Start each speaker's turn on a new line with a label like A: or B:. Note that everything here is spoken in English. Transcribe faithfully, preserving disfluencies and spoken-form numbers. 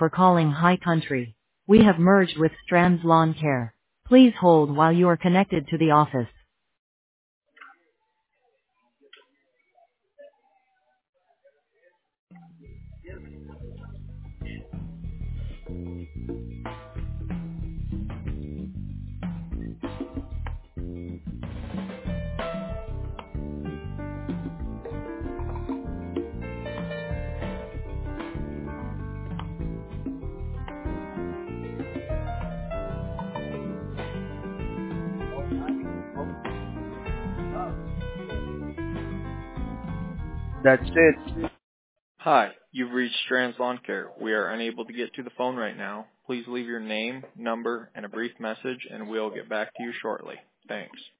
A: for calling High Country. We have merged with Strands Lawn Care. Please hold while you are connected to the office.
B: That's it.
C: Hi, you've reached Strands Lawn Care. We are unable to get to the phone right now. Please leave your name, number, and a brief message, and we'll get back to you shortly. Thanks.